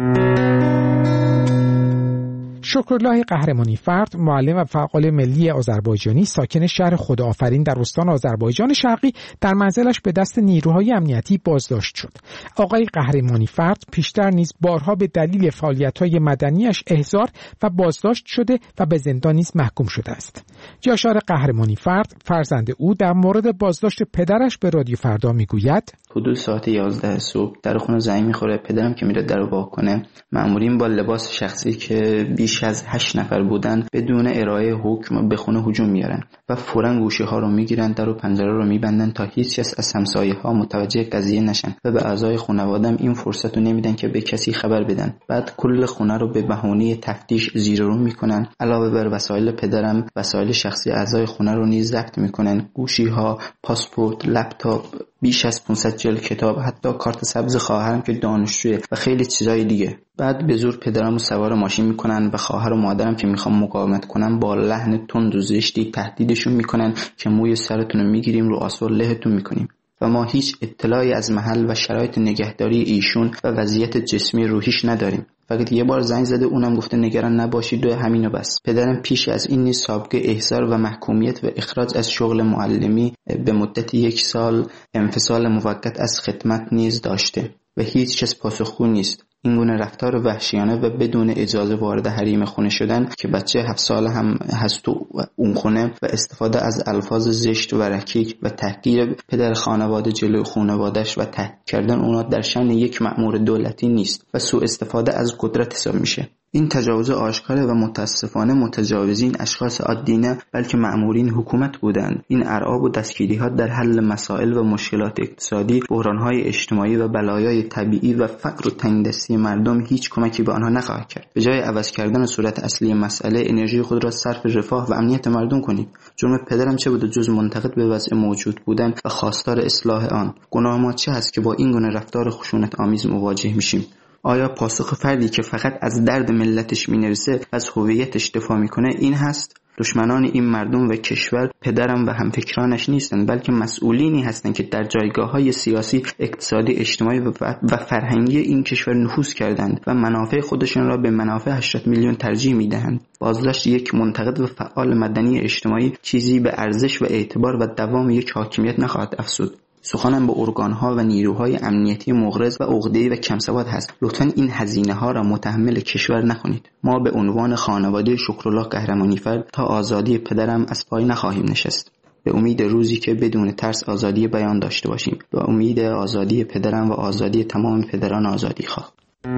S23: شکرالله قهرمانی فرد، معلم و فعال ملی آذربایجانی ساکن شهر خداآفرین در استان آذربایجان شرقی، در منزلش به دست نیروهای امنیتی بازداشت شد. آقای قهرمانی فرد پیشتر نیز بارها به دلیل فعالیت‌های مدنیش احضار و بازداشت شده و به زندان نیز محکوم شده است. یاشار قهرمانی فرد، فرزند او، در مورد بازداشت پدرش به رادیو فردا میگوید:
S4: حدود ساعت یازده صبح در خونه زنگ میخوره. پدرم که میره درو وا کنه، مامورین با لباس شخصی که بیش از هشت نفر بودن بدون ارائه حکم به خونه هجوم میارن و فوراً گوشه ها رو میگیرن، در و پنجره رو میبندن تا هیچ کس از همسایه ها متوجه قضیه نشن و به اعضای خانواده‌ام این فرصت رو نمیدن که به کسی خبر بدن. بعد کل خونه رو به بهونه تفتیش زیر و رو میکنن. علاوه بر وسایل پدرم، وسایل شخصی اعضای خونه رو نیز ضبط میکنن: گوشی ها، پاسپورت، لپتاپ، بیش از پانصد جلد کتاب، حتی کارت سبز خواهرم که دانشجویه و خیلی چیزای دیگه. بعد به زور پدرمو سوار ماشین میکنن و خواهر و مادرم که میخوام مقاومت کنن با لحن تند و زشتی تهدیدشون میکنن که موی سرتون رو میگیریم، رو آسور لهتون میکنیم. و ما هیچ اطلاعی از محل و شرایط نگهداری ایشون و وضعیت جسمی روحیش نداریم. فقط یه بار زنگ زده، اونم گفته نگران نباشید و همینو بس. پدرم پیش از این نیز سابقه احضار و محکومیت و اخراج از شغل معلمی به مدت یک سال انفصال موقت از خدمت نیز داشته و هیچ کس پاسخگو نیست. این گونه رفتار وحشیانه و بدون اجازه وارد حریم خونه شدن که بچه هفت ساله هم هست تو اون خونه و استفاده از الفاظ زشت و رکیک و تحقیر پدر خانواده جلوی خانواده‌اش و تهدید کردن اونا در شأن یک مأمور دولتی نیست و سوء استفاده از قدرت حساب میشه. این تجاوز آشکار و متاسفانه متجاوزین اشخاص عادی نه، بلکه مأمورین حکومت بودند. این ارعاب و دستگیری‌ها در حل مسائل و مشکلات اقتصادی، بحران‌های اجتماعی و بلایای طبیعی و فقر و تنگدستی مردم هیچ کمکی به آنها نخواهد کرد. به جای عوض کردن صورت اصلی مسئله، انرژی خود را صرف رفاه و امنیت مردم کنید. جرم پدرم چه بود جز منتقد به وضع موجود بودن و خواستار اصلاح آن؟ گناه ما چه است که با این گونه رفتار خشونت آمیز مواجه میشیم؟ آیا پاسخ فردی که فقط از درد ملتش مینویسه از هویتش دفاع میکنه این هست؟ دشمنان این مردم و کشور پدرم و همفکرانش نیستند، بلکه مسئولینی هستند که در جایگاه‌های سیاسی، اقتصادی، اجتماعی و فرهنگی این کشور نفوذ کردند و منافع خودشان را به منافع هشتاد میلیون ترجیح میدهند. بازداشت یک منتقد و فعال مدنی اجتماعی چیزی به ارزش و اعتبار و دوام یک حاکمیت نخواهد افزود. سخنم به ارگان‌ها و نیروهای امنیتی مغرض و عقده‌ای و کمسواد هست. لطفاً این هزینه‌ها را متحمل کشور نکنید. ما به عنوان خانواده شکرالله قهرمانی فرد تا آزادی پدرم از پای نخواهیم نشست. به امید روزی که بدون ترس آزادی بیان داشته باشیم. به امید آزادی پدرم و آزادی تمام پدران آزادی خواه.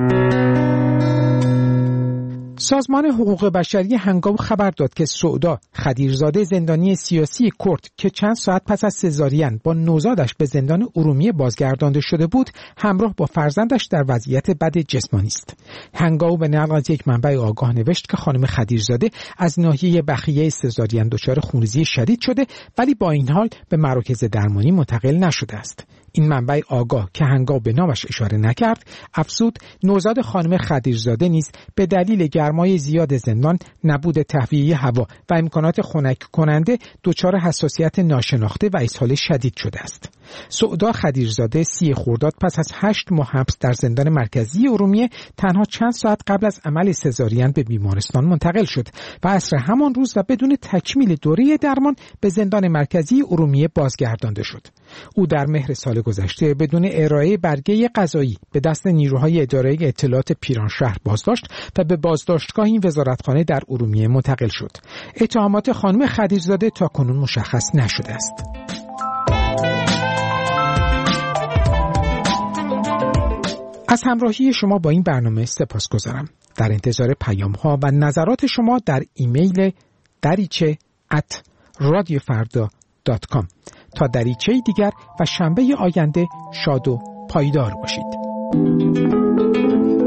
S23: سازمان حقوق بشری هنگام خبر داد که سودا خدیرزاده، زندانی سیاسی کرد که چند ساعت پس از سزارین با نوزادش به زندان ارومیه بازگردانده شده بود، همراه با فرزندش در وضعیت بد جسمانی است. هنگام به نقل از یک منبع آگاه نوشت که خانم خدیرزاده از ناحیه بخیه سزارین دچار خونریزی شدید شده، ولی با این حال به مراکز درمانی منتقل نشده است. این منبع آگاه که هنگام به نامش اشاره نکرد افزود نوزاد خانم خدیرزاده نیز به دلیل گرمای زیاد زندان، نبود تهویه هوا و امکانات خنک کننده دچار حساسیت ناشناخته و اسهال شدید شده است. سعدا خدیرزاده سی خرداد پس از هشت ماه حبس در زندان مرکزی ارومیه تنها چند ساعت قبل از عمل سزارین به بیمارستان منتقل شد و عصر همان روز و بدون تکمیل دوره درمان به زندان مرکزی ارومیه بازگردانده شد. او در مهر سال گذشته بدون ارائه برگه قضایی به دست نیروهای اداره اطلاعات پیرانشهر بازداشت و به بازداشتگاه این وزارتخانه در ارومیه منتقل شد. اتهامات خانم خدیرزاده تاکنون مشخص نشده است. از همراهی شما با این برنامه سپاسگزارم. در انتظار پیام ها و نظرات شما در ایمیل دریچه ات رادیو فردا دات کام. تا دریچه دیگر و شنبه آینده شاد و پایدار باشید.